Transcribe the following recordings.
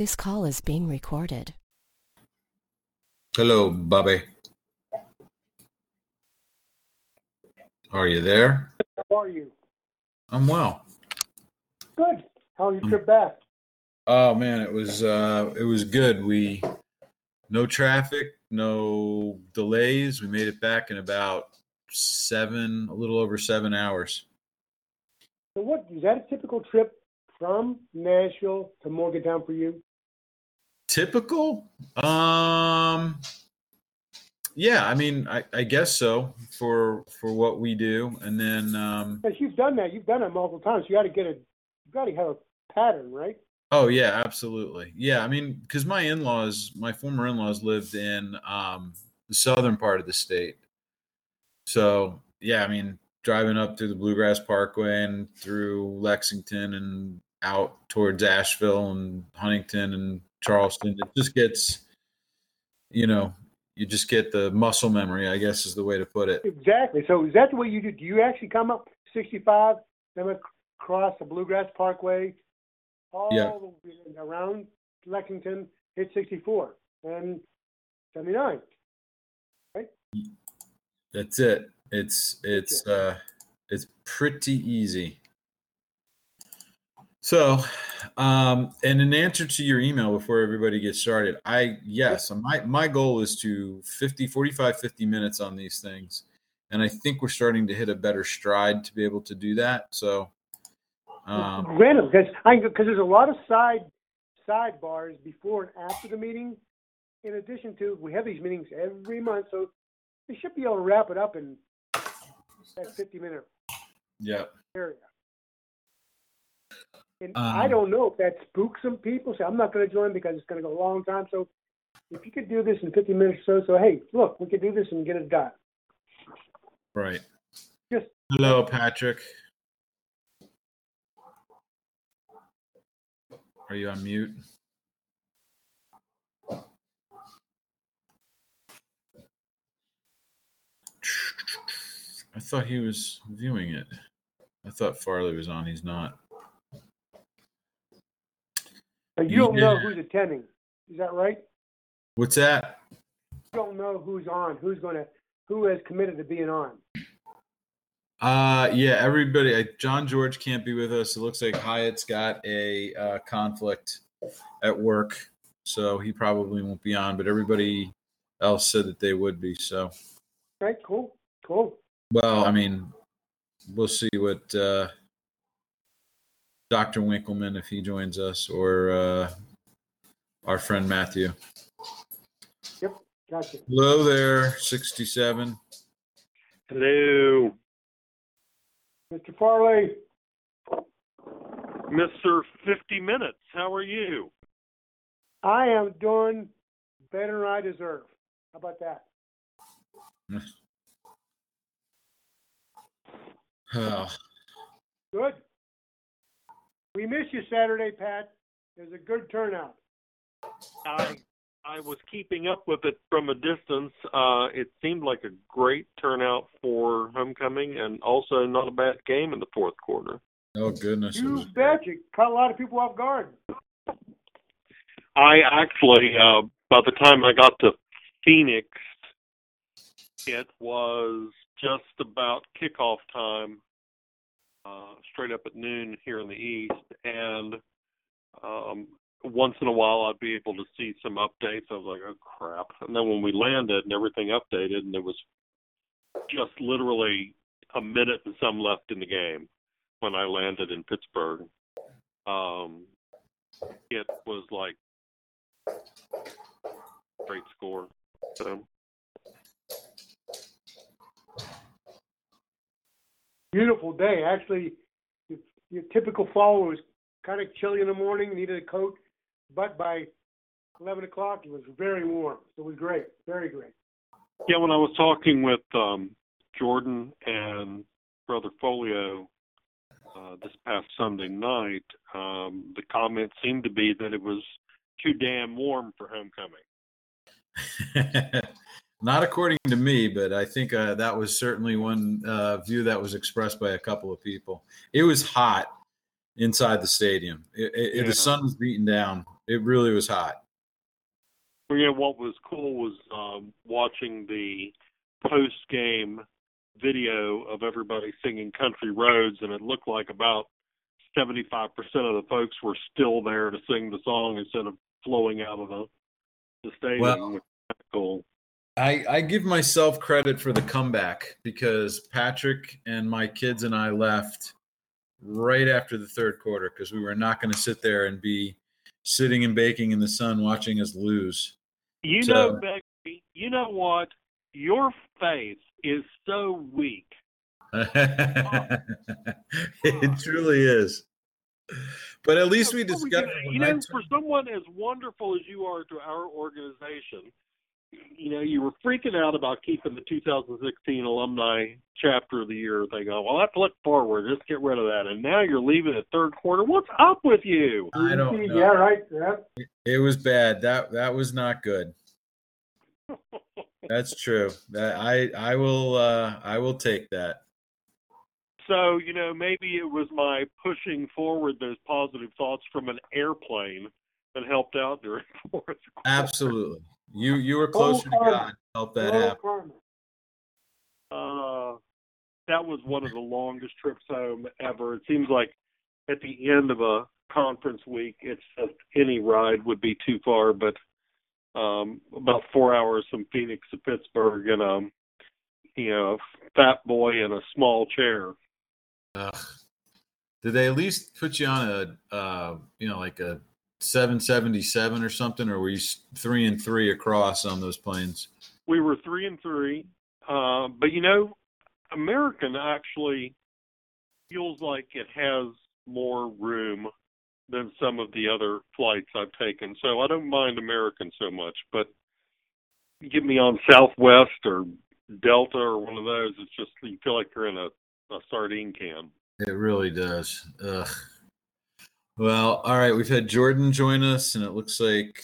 This call is being recorded. Hello, Bobby. Are you there? How are you? I'm well. Good. How was your trip back? Oh man, it was good. No traffic, no delays. We made it back in about a little over 7 hours. So what is that a typical trip from Nashville to Morgantown for you? Typical? Yeah, I mean, I guess so for what we do, and then Because you've done that multiple times. You got to have a pattern, right? oh yeah, absolutely. Yeah, I mean, because my former in-laws lived in the southern part of the state. So yeah, I mean, driving up through the Bluegrass Parkway and through Lexington and out towards Asheville and Huntington and Charleston, it just gets, you just get the muscle memory, I guess is the way to put it. Exactly. So is that the way you do? Do you actually come up 65, then across the Bluegrass Parkway, all the way around Lexington, hit 64 and 79, right? That's it. It's pretty easy. So, and in answer to your email before everybody gets started, my goal is to 45, 50 minutes on these things. And I think we're starting to hit a better stride to be able to do that. So, random, because there's a lot of sidebars before and after the meeting. In addition to, we have these meetings every month, so we should be able to wrap it up in that 50-minute area. And I don't know if that spooks some people. So I'm not going to join because it's going to go a long time. So if you could do this in 50 minutes or so, hey, look, we could do this and get it done. Right. Just hello, Patrick. Are you on mute? I thought he was viewing it. I thought Farley was on. He's not. You don't know who's attending. Is that right? What's that? You don't know who's on, who has committed to being on. Yeah, everybody. John George can't be with us. It looks like Hyatt's got a conflict at work, so he probably won't be on. But everybody else said that they would be. So. Right. Cool. Well, I mean, we'll see what Dr. Winkleman, if he joins us, or our friend Matthew. Yep. Gotcha. Hello there, 67. Hello. Mr. Farley. Mr. 50 Minutes, how are you? I am doing better than I deserve. How about that? Oh. Good. We miss you Saturday, Pat. There's a good turnout. I was keeping up with it from a distance. It seemed like a great turnout for homecoming, and also not a bad game in the fourth quarter. Oh, goodness. You bet. You caught a lot of people off guard. I actually, by the time I got to Phoenix, it was just about kickoff time, straight up at noon here in the East, and once in a while I'd be able to see some updates. I was like, oh, crap. And then when we landed and everything updated, and there was just literally a minute and some left in the game when I landed in Pittsburgh, it was like great score. So. Beautiful day. Actually, your typical fall was kind of chilly in the morning, needed a coat, but by 11 o'clock, it was very warm. It was great. Very great. Yeah, when I was talking with Jordan and Brother Folio this past Sunday night, the comment seemed to be that it was too damn warm for homecoming. Not according to me, but I think that was certainly one view that was expressed by a couple of people. It was hot inside the stadium. The sun was beating down, it really was hot. Well, yeah, what was cool was watching the post-game video of everybody singing Country Roads, and it looked like about 75% of the folks were still there to sing the song instead of flowing out of the stadium, Well, which is cool. I give myself credit for the comeback because Patrick and my kids and I left right after the third quarter because we were not going to sit there and be sitting and baking in the sun watching us lose. You know, Becky, you know what? Your faith is so weak. It truly is. But at least we discovered. For someone as wonderful as you are to our organization, you were freaking out about keeping the 2016 alumni chapter of the year thing on. Well, let's look forward. Let's get rid of that. And now you're leaving at third quarter. What's up with you? I don't know. Yeah, right. Yeah. It was bad. That was not good. That's true. That I will take that. So, maybe it was my pushing forward those positive thoughts from an airplane that helped out during fourth quarter. Absolutely. You were closer to God to help that happen. That was one of the longest trips home ever. It seems like at the end of a conference week, it's just any ride would be too far, but about 4 hours from Phoenix to Pittsburgh and a fat boy in a small chair. Did they at least put you on a like a 777 or something, or were you 3 and 3 across on those planes? We were 3 and 3, but American actually feels like it has more room than some of the other flights I've taken, so I don't mind American so much. But get me on Southwest or Delta or one of those, it's just you feel like you're in a sardine can. It really does. Ugh. Well, all right. We've had Jordan join us, and it looks like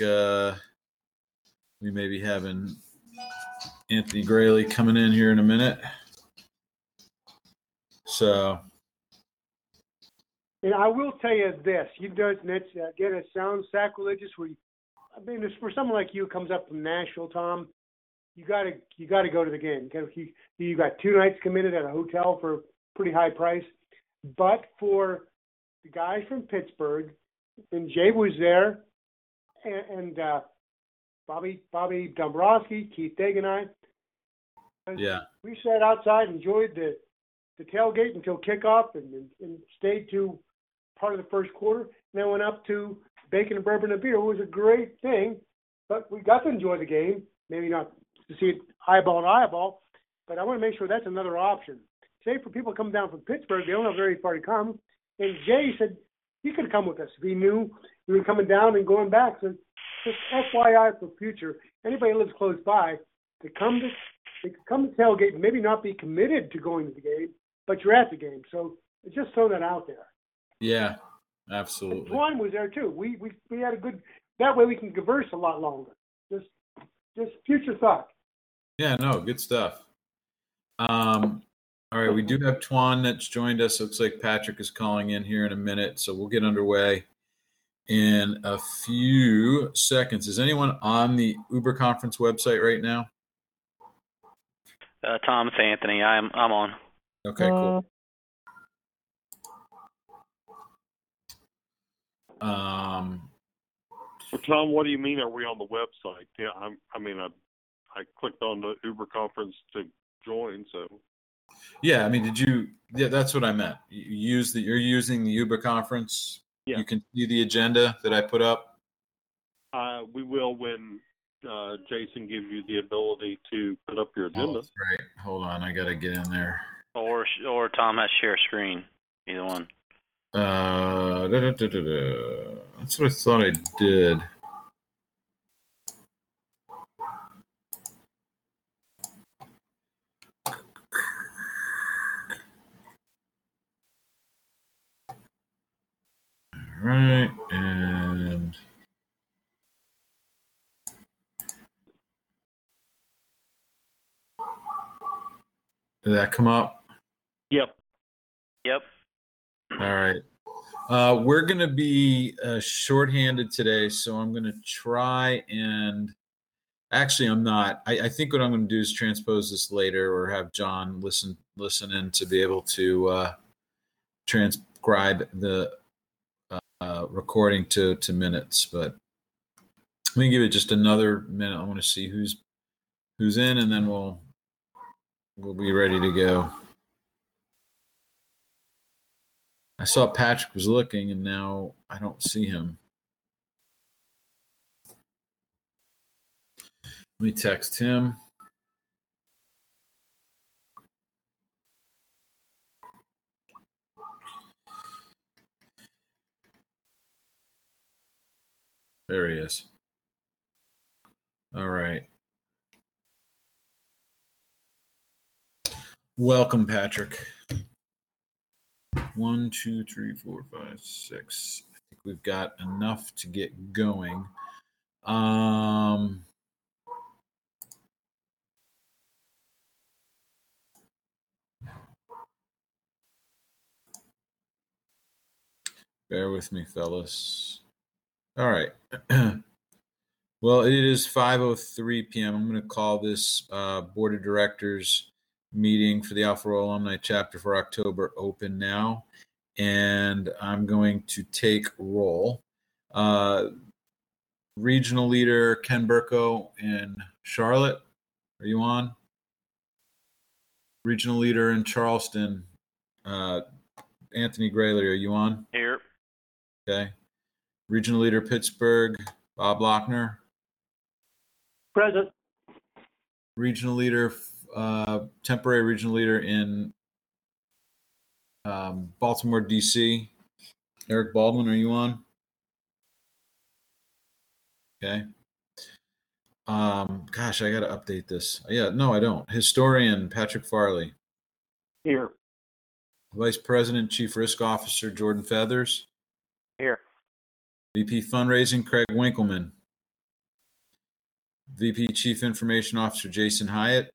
we may be having Anthony Grayley coming in here in a minute. So, and I will tell you this: you guys, again, it sounds sacrilegious. For someone like you who comes up from Nashville, Tom, you got to go to the game. You got 2 nights committed at a hotel for a pretty high price. But for the guys from Pittsburgh, and Jay was there, and Bobby Dombrowski, Keith Digg, and I. Yeah. We sat outside, enjoyed the tailgate until kickoff, and stayed to part of the first quarter. And then went up to bacon and bourbon and beer. It was a great thing, but we got to enjoy the game. Maybe not to see it eyeball to eyeball, but I want to make sure that's another option. Say for people coming down from Pittsburgh, they don't have very far to come. And Jay said he could come with us if he knew we were coming down and going back. So just FYI for future, anybody who lives close by, they could come to tailgate and maybe not be committed to going to the game, but you're at the game. So just throw that out there. Yeah, absolutely. Twan was there too. We had a good. That way we can converse a lot longer. Just future thought. Yeah, no, good stuff. All right, we do have Twan that's joined us. Looks like Patrick is calling in here in a minute, so we'll get underway in a few seconds. Is anyone on the Uber Conference website right now? Tom, it's Anthony. I'm on. Okay, cool. So Tom, what do you mean? Are we on the website? Yeah, I clicked on the Uber Conference to join. So. Yeah, I mean, did you? Yeah, that's what I meant. You're using the Uber Conference. Yeah. You can see the agenda that I put up. We will when Jason gives you the ability to put up your agenda. Oh, right. Hold on, I gotta get in there. Or Tom has share screen. Either one. That's what I thought I did. Right, and did that come up? Yep. Yep. All right. We're going to be shorthanded today, so I'm going to try and actually I'm not. I think what I'm going to do is transpose this later or have John listen in to be able to transcribe the recording to minutes. But let me give it just another minute. I want to see who's in, and then we'll be ready to go. I saw Patrick was looking, and now I don't see him. Let me text him. There he is. All right. Welcome, Patrick. 1, 2, 3, 4, 5, 6. I think we've got enough to get going. Bear with me, fellas. All right. Well, it is 5:03 p.m. I'm going to call this Board of Directors meeting for the Alpha Rho Alumni Chapter for October open now. And I'm going to take roll. Regional Leader Ken Burko in Charlotte, are you on? Regional Leader in Charleston, Anthony Grayley, are you on? Here. Okay. Regional Leader Pittsburgh, Bob Lochner. Present. Regional Leader, temporary Regional Leader in Baltimore, D.C., Eric Baldwin, are you on? Okay. Gosh, I got to update this. Yeah, no, I don't. Historian Patrick Farley. Here. Vice President, Chief Risk Officer Jordan Feathers. Here. VP Fundraising Craig Winkleman. VP Chief Information Officer Jason Hyatt.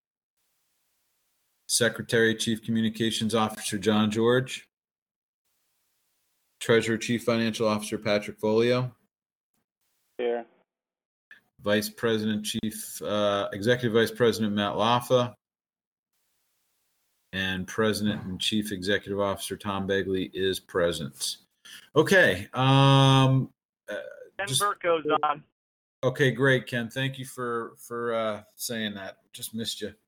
Secretary Chief Communications Officer John George. Treasurer Chief Financial Officer Patrick Folio. Here. Vice President Chief Executive Vice President Matt Laffa. And President and Chief Executive Officer Tom Begley is present. Okay. Ken Burko's on. Okay, great, Ken. Thank you for saying that. Just missed you.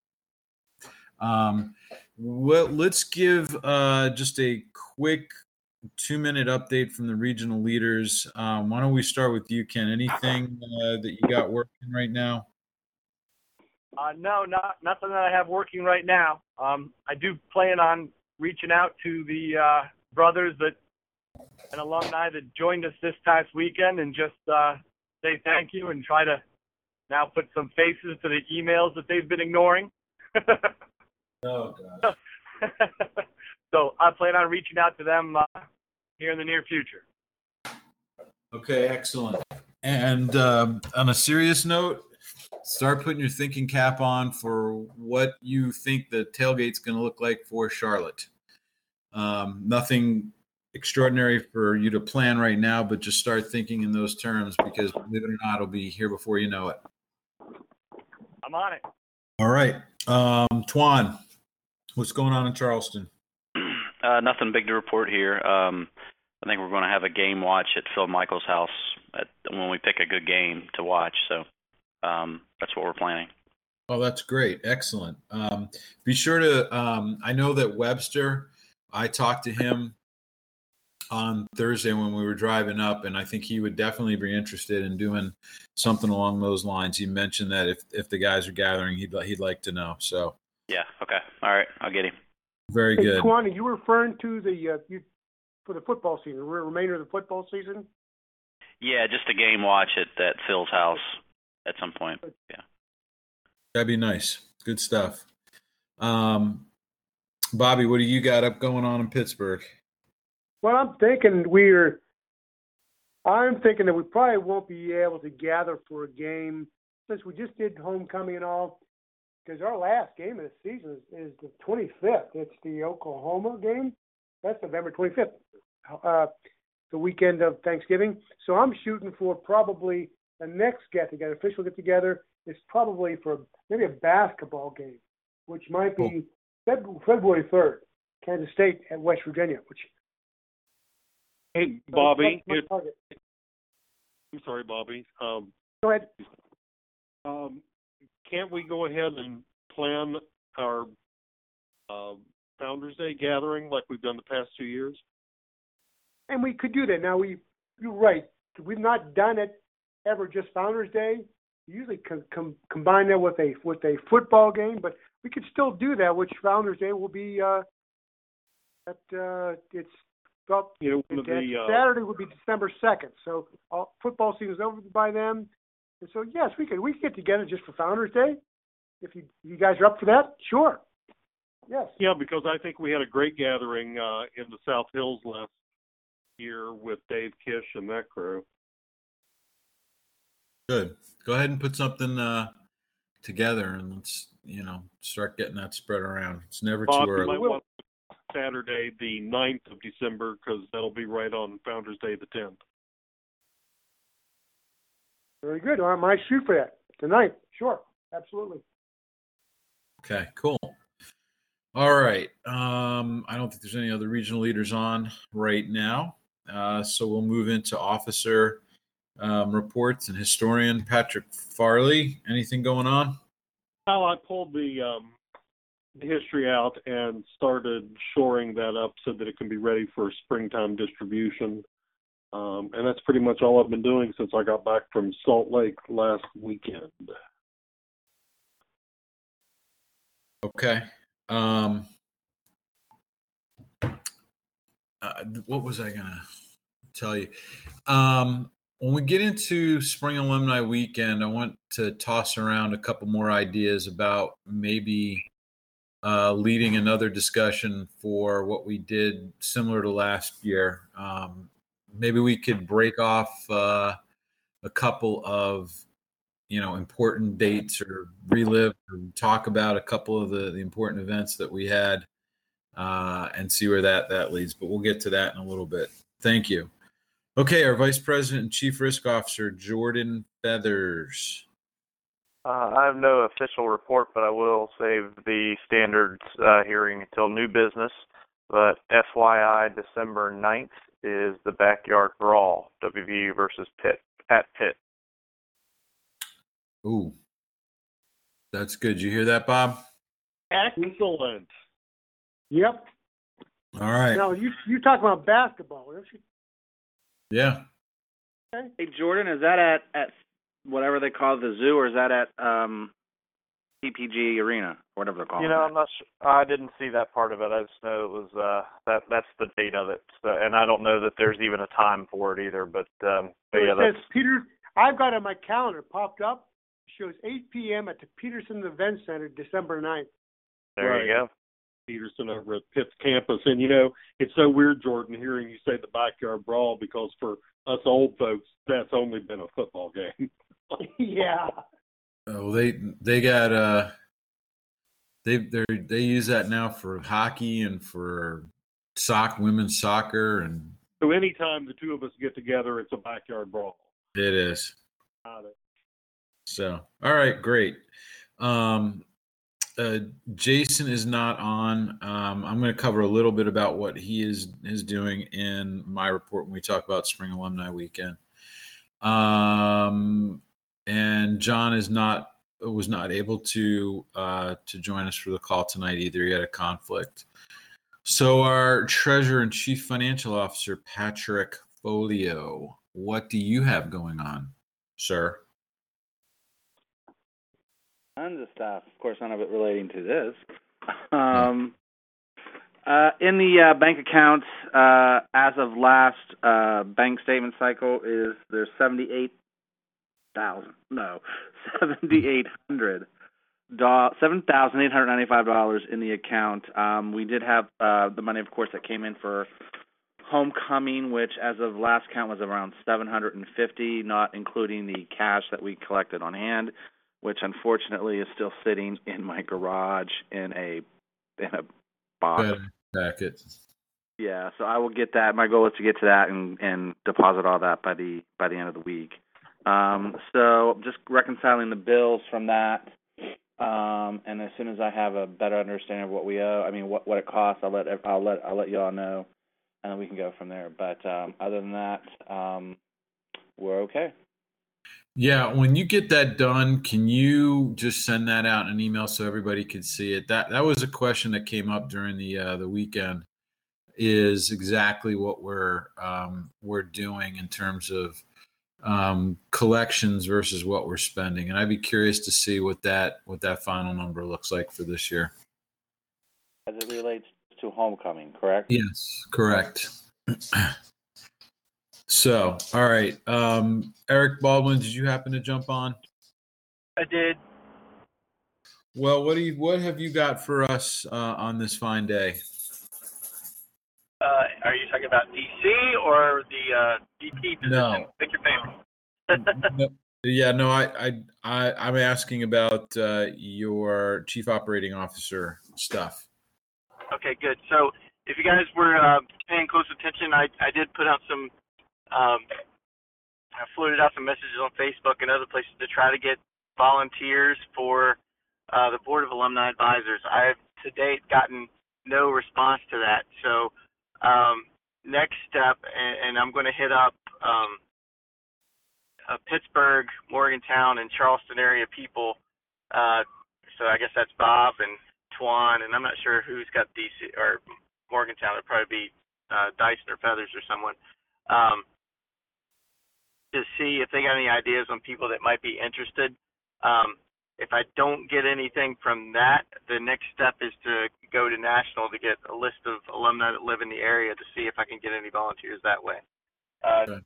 Well, let's give just a quick 2-minute update from the regional leaders. Why don't we start with you, Ken? Anything that you got working right now? No, nothing that I have working right now. I do plan on reaching out to the brothers and alumni that joined us this past weekend and just say thank you and try to now put some faces to the emails that they've been ignoring. Oh, gosh. So I plan on reaching out to them here in the near future. Okay, excellent. And on a serious note, start putting your thinking cap on for what you think the tailgate's going to look like for Charlotte. Nothing extraordinary for you to plan right now, but just start thinking in those terms because, believe it or not, it'll be here before you know it. I'm on it. All right. Twan, what's going on in Charleston? Nothing big to report here. I think we're going to have a game watch at Phil Michael's house when we pick a good game to watch. So that's what we're planning. Oh, that's great. Excellent. Be sure to, I know that Webster, I talked to him on Thursday when we were driving up, and I think he would definitely be interested in doing something along those lines. He mentioned that if the guys are gathering, he'd like to know. So yeah, okay, all right, I'll get him. Very good. Twan, you referring to for the football season, the remainder of the football season? Yeah, just a game watch at Phil's house at some point. Yeah, that'd be nice. Good stuff. Bobby, what do you got up going on in Pittsburgh? Well, I'm thinking that we probably won't be able to gather for a game since we just did homecoming and all, because our last game of the season is the 25th. It's the Oklahoma game. That's November 25th. the weekend of Thanksgiving. So I'm shooting for probably the next get-together, official get-together, is probably for maybe a basketball game, which might be February 3rd, Kansas State at West Virginia. Which Hey, Bobby. that's my target. I'm sorry, Bobby. Go ahead. Can't we go ahead and plan our Founders Day gathering like we've done the past 2 years? And we could do that. Now, you're right. We've not done it ever just Founders Day. We usually combine that with a football game, but we could still do that, which Founders Day will be it's well, Saturday would be December 2nd. So football season's over by then. And so, yes, we could get together just for Founders Day. If you guys are up for that, sure. Yes. Yeah, because I think we had a great gathering in the South Hills last year with Dave Kish and that crew. Good. Go ahead and put something together, and let's start getting that spread around. It's never Bob, too you early. might want Saturday, the 9th of December, because that'll be right on Founders Day, the 10th. Very good. I might shoot for that tonight. Sure. Absolutely. Okay, cool. All right. I don't think there's any other regional leaders on right now. So we'll move into officer reports and historian Patrick Farley. Anything going on? Well, I pulled the history out and started shoring that up so that it can be ready for springtime distribution. And that's pretty much all I've been doing since I got back from Salt Lake last weekend. Okay. What was I going to tell you? When we get into Spring Alumni Weekend, I want to toss around a couple more ideas about maybe leading another discussion for what we did similar to last year. Maybe we could break off a couple of important dates, or relive or talk about a couple of the important events that we had, and see where that leads. But we'll get to that in a little bit. Thank you. Okay, our Vice President and Chief Risk Officer, Jordan Feathers. I have no official report, but I will save the standards hearing until new business. But FYI, December 9th is the Backyard Brawl, WVU versus Pitt, at Pitt. Ooh, that's good. You hear that, Bob? Excellent. Yep. All right. Now, you talk about basketball, don't you? Yeah. Okay. Hey, Jordan, is that at whatever they call the zoo, or is that at PPG Arena, whatever they're calling it? I'm not sure. I didn't see that part of it. I just know it was that's the date of it, so, and I don't know that there's even a time for it either. But yeah, it that's says Peter. I've got it on my calendar popped up. It shows 8 p.m. at the Peterson Event Center, December 9th. there Right. you go. Peterson over at Pitt's campus. And, it's so weird, Jordan, hearing you say the Backyard Brawl, because for us old folks, that's only been a football game. Yeah. Oh, they got they use that now for hockey and for women's soccer, and So anytime the two of us get together, it's a Backyard Brawl. it is. Got it. So, all right, great. Jason is not on. I'm going to cover a little bit about what he is doing in my report when we talk about Spring Alumni Weekend. And John was not able to join us for the call tonight either. He had a conflict. So our Treasurer and Chief Financial Officer, Patrick Folio, what do you have going on, sir? Tons of stuff. Of course, none of it relating to this. In the bank accounts, as of last bank statement cycle, there's $7,895 in the account. We did have the money, of course, that came in for homecoming, which as of last count was around $750, not including the cash that we collected on hand, which unfortunately is still sitting in my garage in a box. Packet. Yeah, so I will get that. My goal is to get to that and deposit all that by the end of the week. So just reconciling the bills from that, and as soon as I have a better understanding of what we owe, I mean what it costs, I'll let you all know, and then we can go from there. But other than that, we're okay. Yeah, when you get that done, can you just send that out in an email so everybody could see it? That was a question that came up during the weekend. Is exactly what we're doing in terms of collections versus what we're spending, and I'd be curious to see what that final number looks like for this year. As it relates to homecoming, correct? Yes, correct. So, all right, Eric Baldwin, did you happen to jump on? I did. Well, what have you got for us on this fine day? Are you talking about DC or the DP position? No. Pick your favorite. No, I'm asking about your chief operating officer stuff. Okay, good. So if you guys were paying close attention, I did put out some, I floated out some messages on Facebook and other places to try to get volunteers for the Board of Alumni Advisors. I have to date gotten no response to that. So next step, and I'm going to hit up Pittsburgh, Morgantown, and Charleston area people. So I guess that's Bob and Twan, and I'm not sure who's got DC or Morgantown. It'd probably be Dyson or Feathers or someone. To see if they got any ideas on people that might be interested. If I don't get anything from that, the next step is to go to national to get a list of alumni that live in the area to see if I can get any volunteers that way. Okay.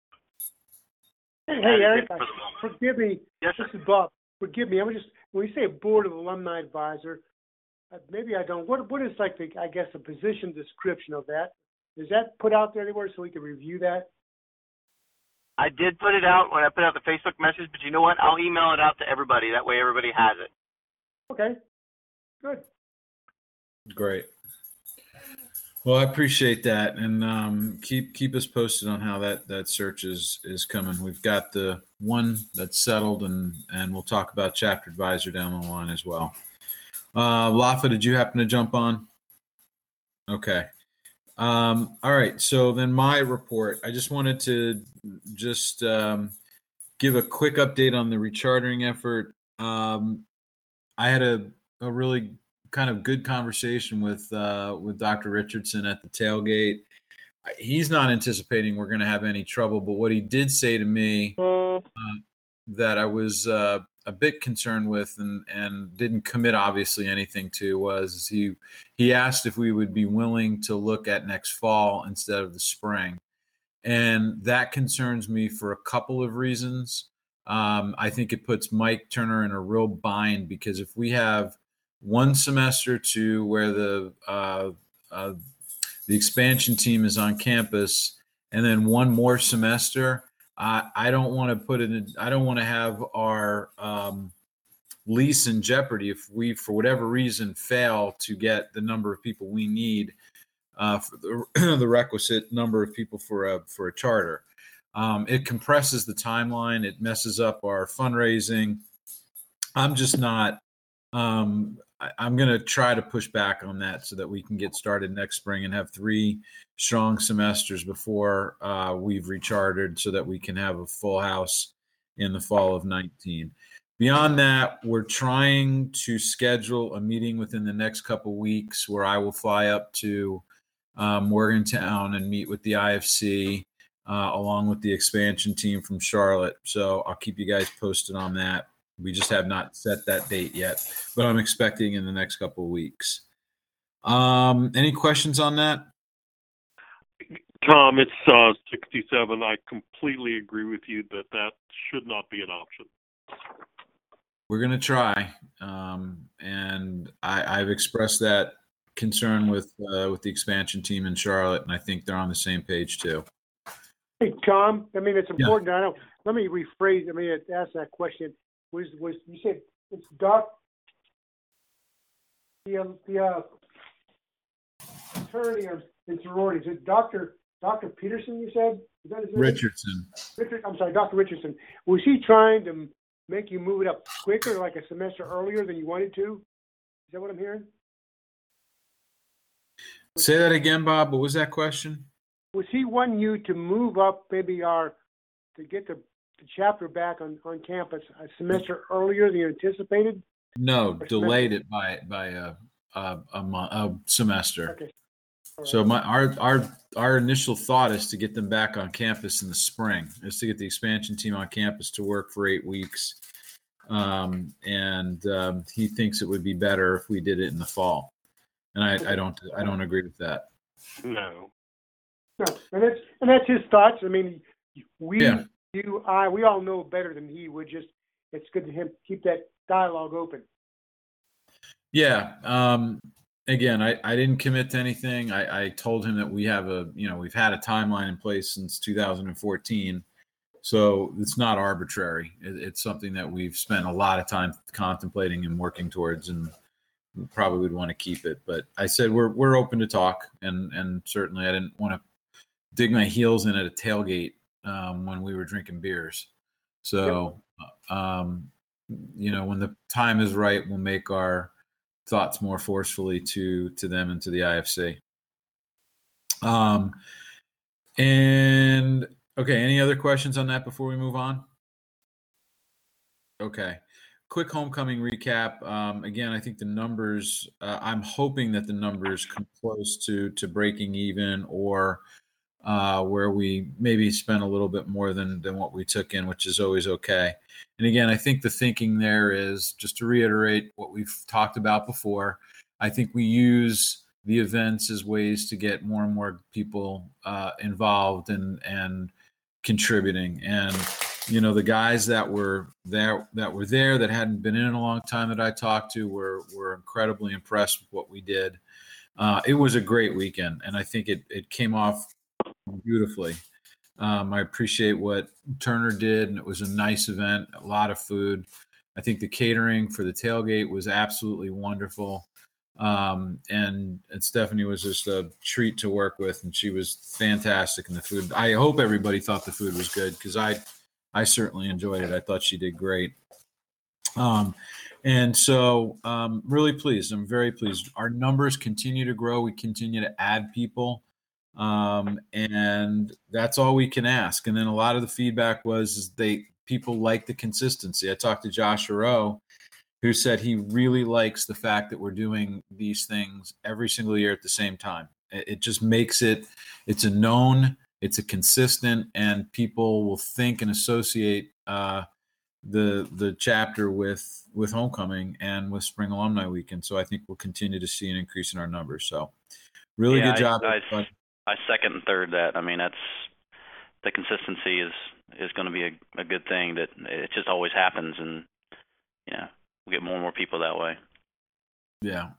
Hey, Eric, forgive me. Yes, this is Bob. Forgive me. When you say a Board of Alumni Advisor, maybe I don't. What is like the position description of that? Is that put out there anywhere so we can review that? I did put it out when I put out the Facebook message, but you know what? I'll email it out to everybody. That way everybody has it. Okay. Good. Great. Well, I appreciate that, and keep us posted on how that search is coming. We've got the one that's settled, and we'll talk about chapter advisor down the line as well. Lafa, did you happen to jump on? Okay. All right. So then my report. I just wanted to give a quick update on the rechartering effort. I had a really kind of good conversation with Dr. Richardson at the tailgate. He's not anticipating we're going to have any trouble, but what he did say to me that I was a bit concerned with and didn't commit obviously anything to was he asked if we would be willing to look at next fall instead of the spring. And that concerns me for a couple of reasons. I think it puts Mike Turner in a real bind because if we have one semester to where the expansion team is on campus, and then one more semester, I don't want to put it in. I don't want to have our lease in jeopardy if we, for whatever reason, fail to get the number of people we need for the requisite number of people for a charter. It compresses the timeline. It messes up our fundraising. I'm just not. I'm going to try to push back on that so that we can get started next spring and have 3 strong semesters before we've rechartered so that we can have a full house in the fall of 19. Beyond that, we're trying to schedule a meeting within the next couple weeks where I will fly up to Morgantown and meet with the IFC along with the expansion team from Charlotte. So I'll keep you guys posted on that. We just have not set that date yet, but I'm expecting in the next couple of weeks. Any questions on that? Tom, it's 67. I completely agree with you that should not be an option. We're going to try, and I've expressed that concern with the expansion team in Charlotte, and I think they're on the same page too. Hey, Tom, it's important. Yeah. Let me rephrase. Ask that question. Was you said it's Doc? The attorney or and sororities. Is it Dr. Peterson, you said? Is that his name? Richardson. I'm sorry, Dr. Richardson. Was he trying to make you move it up quicker, like a semester earlier than you wanted to? Is that what I'm hearing? Say that again, Bob. What was that question? Was he wanting you to move up maybe to get the chapter back on campus a semester earlier than you anticipated? No, Or delayed it by a semester. Okay. All right. So our initial thought is to get them back on campus in the spring, is to get the expansion team on campus to work for 8 weeks. He thinks it would be better if we did it in the fall. And I don't agree with that. No. No, and that's his thoughts. I mean, we all know better than he would. Just it's good to him keep that dialogue open. Yeah. Again, I didn't commit to anything. I told him that we've had a timeline in place since 2014. So it's not arbitrary. It's something that we've spent a lot of time contemplating and working towards, and we probably would want to keep it. But I said we're open to talk, and certainly I didn't want to dig my heels in at a tailgate when we were drinking beers. So, when the time is right, we'll make our thoughts more forcefully to them and to the IFC. And okay, any other questions on that before we move on? Okay. Quick homecoming recap. Again, I think the numbers, I'm hoping that the numbers come close to breaking even, or where we maybe spent a little bit more than what we took in, which is always okay. And again, I think the thinking there is, just to reiterate what we've talked about before, I think we use the events as ways to get more and more people involved and contributing. And the guys that were there that hadn't been in a long time that I talked to were incredibly impressed with what we did. It was a great weekend, and I think it came off beautifully. I appreciate what Turner did, and it was a nice event, a lot of food. I think the catering for the tailgate was absolutely wonderful. And Stephanie was just a treat to work with, and she was fantastic in the food. I hope everybody thought the food was good, because I certainly enjoyed it. I thought she did great. And so really pleased. I'm very pleased. Our numbers continue to grow. We continue to add people. And that's all we can ask. And then a lot of the feedback was people like the consistency. I talked to Josh Aroux, who said he really likes the fact that we're doing these things every single year at the same time. It just makes it's a known, it's a consistent, and people will think and associate the chapter with homecoming and with spring alumni weekend. So I think we'll continue to see an increase in our numbers. So really good job. I second and third that. I mean, that's the consistency is going to be a good thing. That it just always happens, and we'll get more and more people that way. Yeah,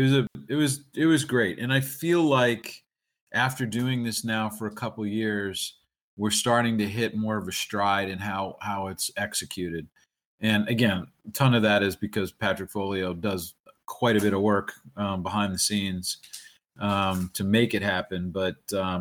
it was great, and I feel like after doing this now for a couple of years, we're starting to hit more of a stride in how it's executed. And again, a ton of that is because Patrick Folio does quite a bit of work behind the scenes to make it happen, but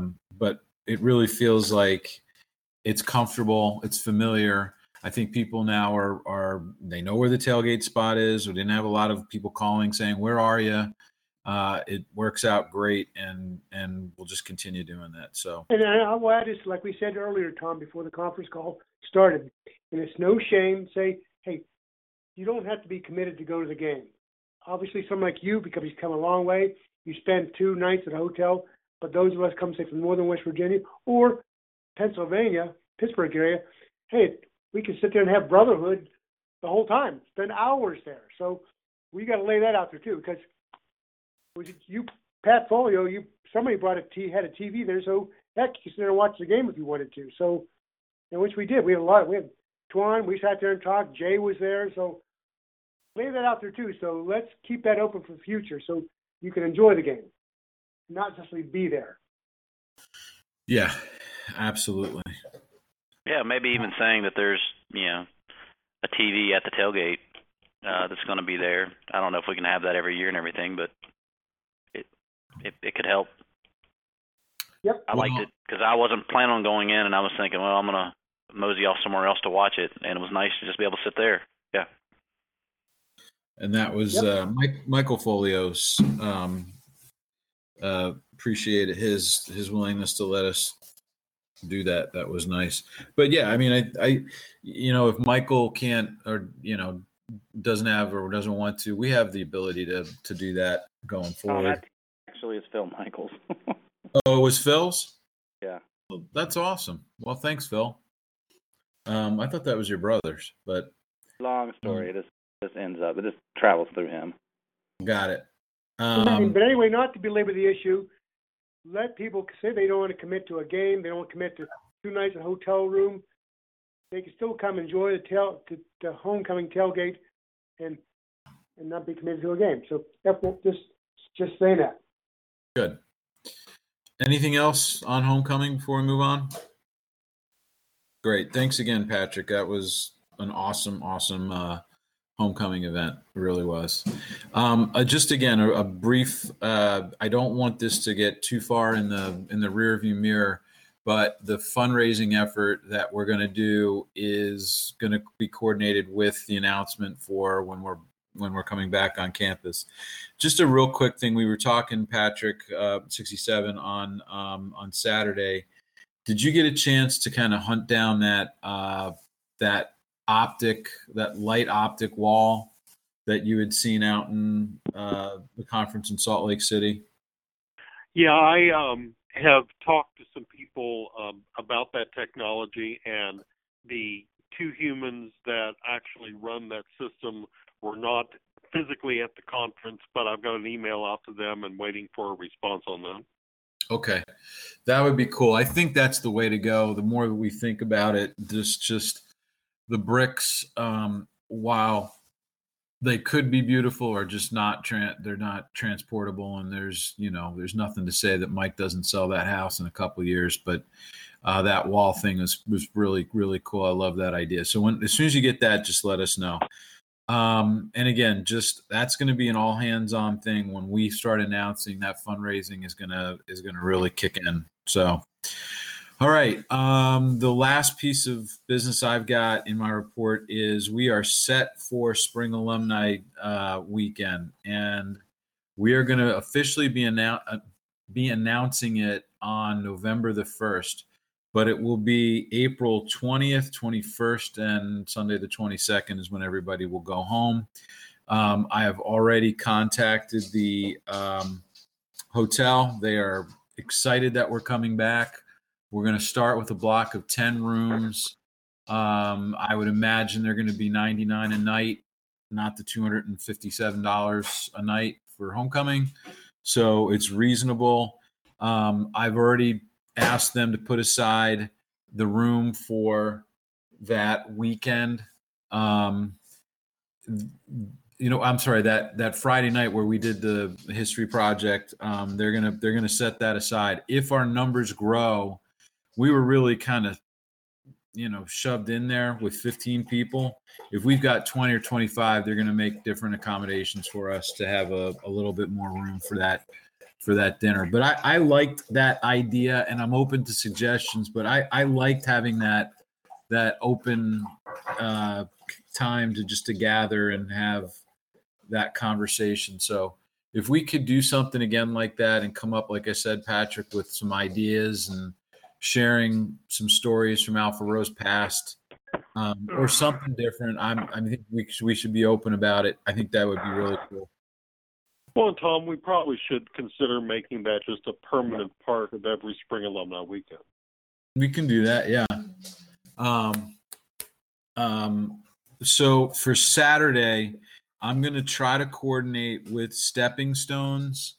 it really feels like it's comfortable, it's familiar. I think people now they know where the tailgate spot is. We didn't have a lot of people calling saying, "Where are you?" It works out great, and we'll just continue doing that. So, and I'll add this, like we said earlier, Tom, before the conference call started, and it's no shame. Say, hey, you don't have to be committed to go to the game. Obviously, someone like you, because you've come a long way, you spend 2 nights at a hotel. But those of us come, say, from northern West Virginia or Pennsylvania, Pittsburgh area, hey, we can sit there and have brotherhood the whole time, spend hours there. So we got to lay that out there too, because you, Pat Folio, somebody had a TV there, so heck, you sit there and watch the game if you wanted to. So, which we did. We had Twan, we sat there and talked. Jay was there, so lay that out there too. So let's keep that open for the future, so you can enjoy the game, not just be there. Yeah, absolutely. Yeah, maybe even saying that there's a TV at the tailgate that's going to be there. I don't know if we can have that every year and everything, but it could help. Yep. I liked it because I wasn't planning on going in, and I was thinking, well, I'm gonna mosey off somewhere else to watch it, and it was nice to just be able to sit there. Yeah. And that was Michael Folios. Appreciated his willingness to let us do that. That was nice. But yeah, I mean, I if Michael can't, or doesn't have or doesn't want to, we have the ability to do that going forward. That actually is Phil Michaels. Oh, it was Phil's? Yeah. Well, that's awesome. Well, thanks, Phil. I thought that was your brother's, but long story. It just ends up. It just travels through him. Got it. But anyway, not to belabor the issue, let people say they don't want to commit to a game, they don't want to commit to 2 nights in a hotel room. They can still come enjoy the homecoming tailgate and not be committed to a game. So just saying that. Good. Anything else on homecoming before we move on? Great. Thanks again, Patrick. That was an awesome homecoming event. It really was. Just again, a brief. I don't want this to get too far in the rearview mirror, but the fundraising effort that we're going to do is going to be coordinated with the announcement for when we're coming back on campus. Just a real quick thing. We were talking, Patrick, 67 on Saturday. Did you get a chance to kind of hunt down that light optic wall that you had seen out in the conference in Salt Lake City? Yeah, I have talked to some people about that technology, and the 2 humans that actually run that system were not physically at the conference, but I've got an email out to them and waiting for a response on them. Okay, that would be cool. I think that's the way to go. The more that we think about it, just the bricks, while they could be beautiful, are just not they're not transportable. And there's nothing to say that Mike doesn't sell that house in a couple of years. But that wall thing was really, really cool. I love that idea. So as soon as you get that, just let us know. And again, that's going to be an all hands on thing when we start announcing that fundraising is going to really kick in. So, all right. The last piece of business I've got in my report is we are set for Spring Alumni Weekend, and we are going to officially be announcing it on November the 1st. But it will be April 20th, 21st, and Sunday the 22nd is when everybody will go home. I have already contacted the hotel. They are excited that we're coming back. We're going to start with a block of 10 rooms. I would imagine they're going to be $99 a night, not the $257 a night for homecoming. So it's reasonable. I've already asked them to put aside the room for that weekend. I'm sorry, that Friday night where we did the history project, they're gonna set that aside. If our numbers grow, we were really kind of shoved in there with 15 people. If we've got 20 or 25, they're gonna make different accommodations for us to have a little bit more room for that dinner. But I liked that idea, and I'm open to suggestions, but I liked having that open time to gather and have that conversation. So if we could do something again like that and come up, like I said, Patrick, with some ideas and sharing some stories from Alpha Rose past, or something different, I think we should be open about it. I think that would be really cool. Well, Tom, we probably should consider making that just a permanent part of every Spring Alumni Weekend. We can do that, yeah. So for Saturday, I'm going to try to coordinate with Stepping Stones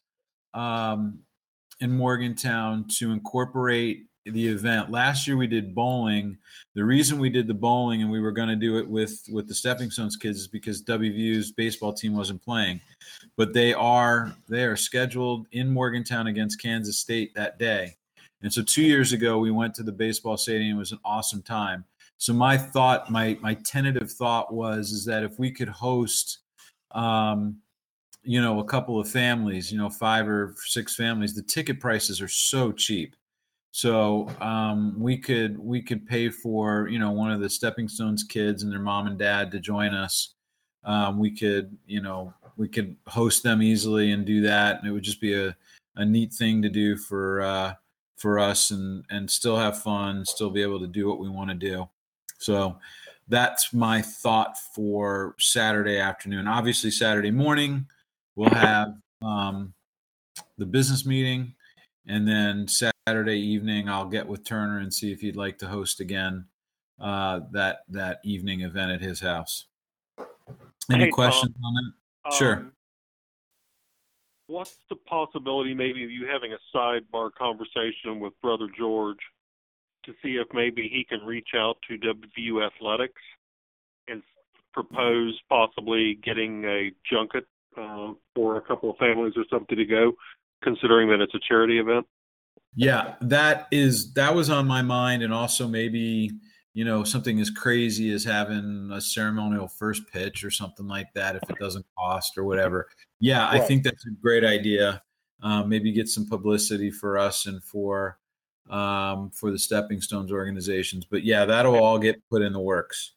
in Morgantown to incorporate the event. Last year we did bowling. The reason we did the bowling and we were going to do it with the Stepping Stones kids is because WVU's baseball team wasn't playing, but they are scheduled in Morgantown against Kansas State that day. And so 2 years ago we went to the baseball stadium. It was an awesome time. So my tentative thought is that if we could host a couple of families, 5 or 6 families, the ticket prices are so cheap. So we could pay for, you know, one of the Stepping Stones kids and their mom and dad to join us. We could host them easily and do that, and it would just be a neat thing to do for us, and still have fun, still be able to do what we want to do. So that's my thought for Saturday afternoon. Obviously, Saturday morning we'll have the business meeting, and then Saturday evening I'll get with Turner and see if he'd like to host again that evening event at his house. Any Hey, questions on that? Sure. What's the possibility maybe of you having a sidebar conversation with Brother George to see if maybe he can reach out to WVU Athletics and propose possibly getting a junket for a couple of families or something to go, considering that it's a charity event? Yeah, that was on my mind, and also maybe, you know, something as crazy as having a ceremonial first pitch or something like that, if it doesn't cost or whatever. Yeah, I think that's a great idea. Maybe get some publicity for us and for the Stepping Stones organizations. But yeah, that'll all get put in the works.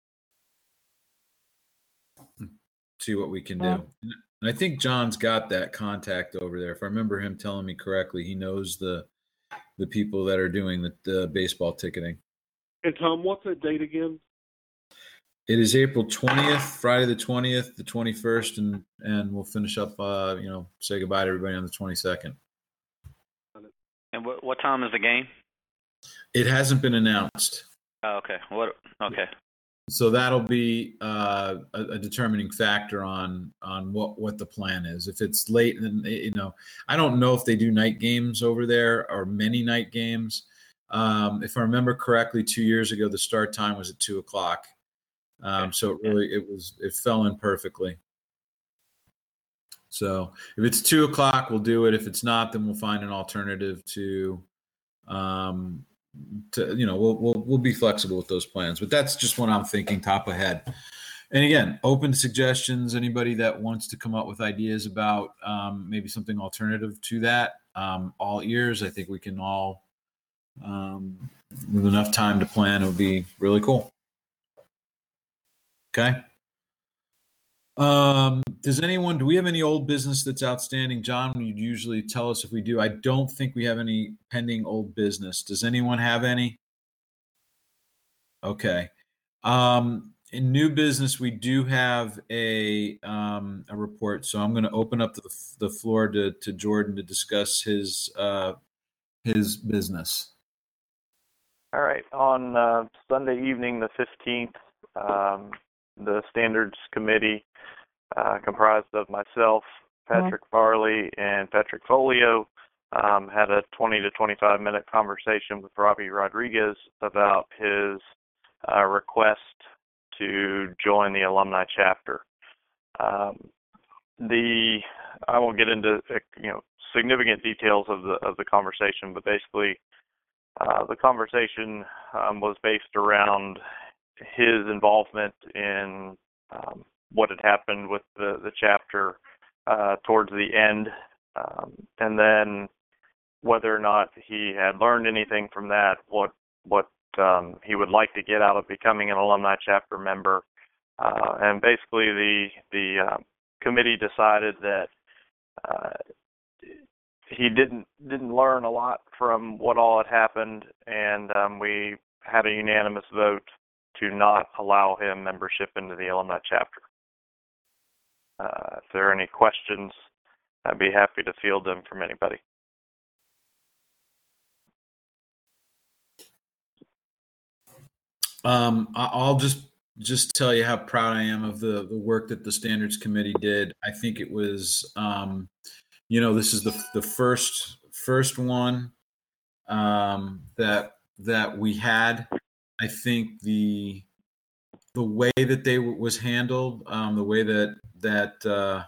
See what we can do. And I think John's got that contact over there. If I remember him telling me correctly, he knows the people that are doing the baseball ticketing. And Tom, what's that date again? It is April 20th, Friday the 20th, the 21st, and we'll finish up, say goodbye to everybody on the 22nd. And what time is the game? It hasn't been announced. Oh, okay. Okay. So that'll be a determining factor on what the plan is. If it's late, then, you know, I don't know if they do night games over there or many night games. If I remember correctly, 2 years ago, the start time was at 2:00. So it fell in perfectly. So if it's 2:00, we'll do it. If it's not, then we'll find an alternative to we'll be flexible with those plans. But that's just what I'm thinking top of head. And again, open suggestions. Anybody that wants to come up with ideas about maybe something alternative to that, all ears. I think we can all, with enough time to plan, it would be really cool. Okay. Do we have any old business that's outstanding? John, you'd usually tell us if we do. I don't think we have any pending old business. Does anyone have any? Okay. In new business, we do have a report. So I'm going to open up the floor to Jordan to discuss his business. All right. On Sunday evening, the 15th, the Standards Committee, comprised of myself, Patrick Farley, and Patrick Folio, had a 20 to 25 minute conversation with Robbie Rodriguez about his request to join the alumni chapter. I won't get into significant details of the conversation, but basically the conversation was based around his involvement in what had happened with the chapter towards the end, and then whether or not he had learned anything from that, what he would like to get out of becoming an alumni chapter member, and basically the committee decided that he didn't learn a lot from what all had happened, and we had a unanimous vote to not allow him membership into the alumni chapter. If there are any questions, I'd be happy to field them from anybody. I'll just tell you how proud I am of the work that the Standards Committee did. I think it was, this is the first one that we had. I think the way that they was handled, the way that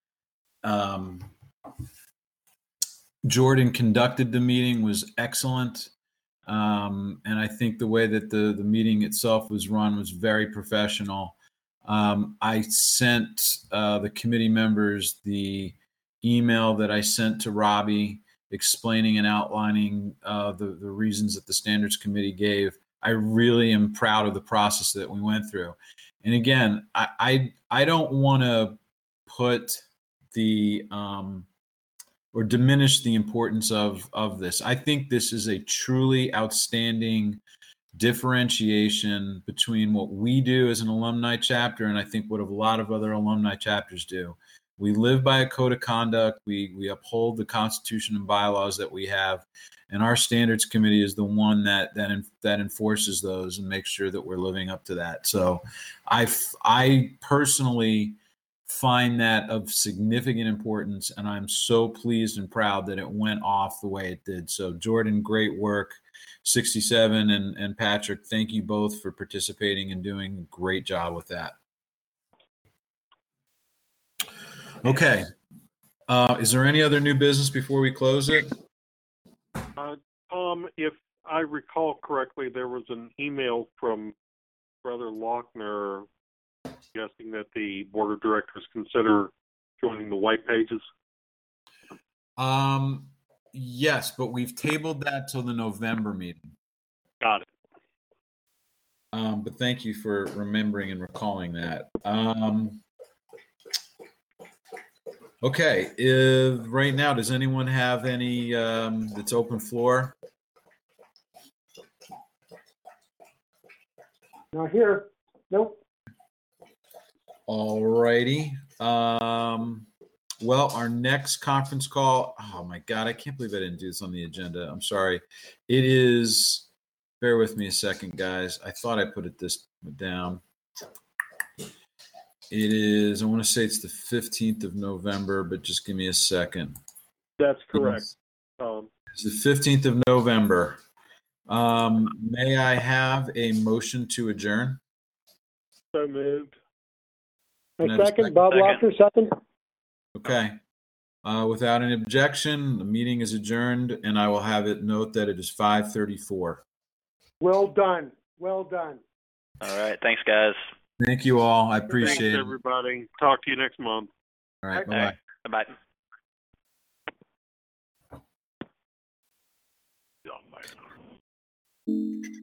Jordan conducted the meeting was excellent. And I think the way that the meeting itself was run was very professional. I sent the committee members the email that I sent to Robbie. explaining and outlining the reasons that the standards committee gave. I really am proud of the process that we went through. And again, I don't want to put the or diminish the importance of this. I think this is a truly outstanding differentiation between what we do as an alumni chapter and I think what a lot of other alumni chapters do. We live by a code of conduct. We uphold the Constitution and bylaws that we have, and our standards committee is the one that enforces those and makes sure that we're living up to that. So, I personally find that of significant importance, and I'm so pleased and proud that it went off the way it did. So, Jordan, great work. 67 and Patrick, thank you both for participating and doing a great job with that. Okay. Is there any other new business before we close it? Tom, if I recall correctly, there was an email from Brother Lochner suggesting that the board of directors consider joining the white pages. Yes, but we've tabled that till the November meeting. Got it. But thank you for remembering and recalling that. Okay, right now, does anyone have any that's open floor? Not here. Nope. All righty. Well, our next conference call, oh my God, I can't believe I didn't do this on the agenda. I'm sorry. It is, bear with me a second, guys. I thought I put it this down. It is, I want to say it's the 15th of November, but just give me a second. That's correct. It's the 15th of November. May I have a motion to adjourn? So moved. Second, Bob Lochner, second. Okay. Without an objection, the meeting is adjourned, and I will have it note that it is 5:34. Well done. Well done. All right. Thanks, guys. Thank you all. I appreciate Thanks, it. everybody. Talk to you next month. All right. All right. Bye-bye. Bye-bye.